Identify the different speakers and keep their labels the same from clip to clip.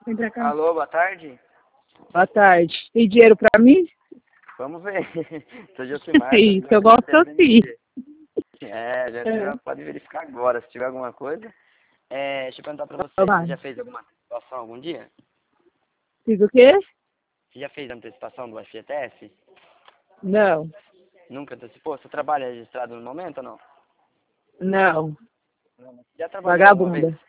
Speaker 1: Vem pra cá.
Speaker 2: Alô, boa tarde.
Speaker 1: Boa tarde. Tem dinheiro pra mim?
Speaker 2: Vamos ver. Sou Josimar.
Speaker 1: Isso, eu gosto assim.
Speaker 2: Já pode verificar agora, se tiver alguma coisa. Deixa eu perguntar pra você, você já fez alguma antecipação algum dia?
Speaker 1: Fiz o quê?
Speaker 2: Você já fez a antecipação do FGTS?
Speaker 1: Não.
Speaker 2: Nunca antecipou? Você trabalha registrado no momento ou não?
Speaker 1: Não.
Speaker 2: Já trabalhou alguma vez?
Speaker 1: Vagabunda.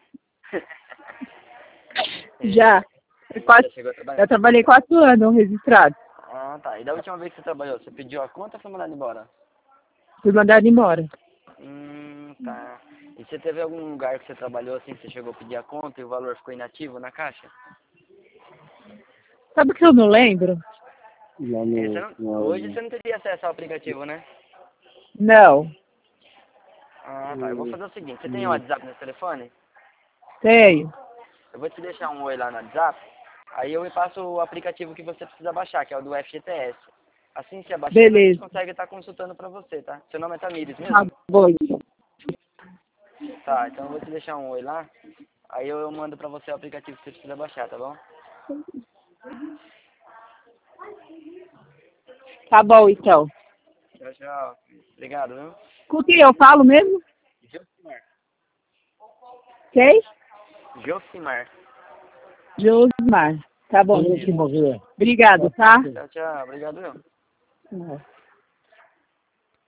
Speaker 1: Já.
Speaker 2: Já chegou a trabalhar?
Speaker 1: Já trabalhei 4 anos registrado.
Speaker 2: Ah, tá. E da última vez que você trabalhou, você pediu a conta ou foi mandado embora?
Speaker 1: Fui mandado embora.
Speaker 2: Tá. E você teve algum lugar que você trabalhou assim, que você chegou a pedir a conta e o valor ficou inativo na caixa?
Speaker 1: Sabe o que eu não lembro?
Speaker 2: Hoje você não teria acesso ao aplicativo, né?
Speaker 1: Não.
Speaker 2: Ah, tá. Eu vou fazer o seguinte, você tem o WhatsApp nesse telefone?
Speaker 1: Tenho.
Speaker 2: Eu vou te deixar um oi lá no WhatsApp, aí eu me passo o aplicativo que você precisa baixar, que é o do FGTS. Assim que você baixar, a gente
Speaker 1: Beleza.
Speaker 2: consegue estar consultando pra você, tá? Seu nome é Tamires
Speaker 1: Tá
Speaker 2: mesmo?
Speaker 1: bom.
Speaker 2: Tá, então eu vou te deixar um oi lá, aí eu mando pra você o aplicativo que você precisa baixar, tá bom?
Speaker 1: Tá bom, então.
Speaker 2: Tchau, tchau. Obrigado, viu?
Speaker 1: Com quem eu falo mesmo?
Speaker 2: Josimar.
Speaker 1: Quem?
Speaker 2: Josimar.
Speaker 1: Josmar. Tá bom.
Speaker 2: Isso.
Speaker 1: Obrigado, tá?
Speaker 2: Tchau, tchau. Obrigado, viu?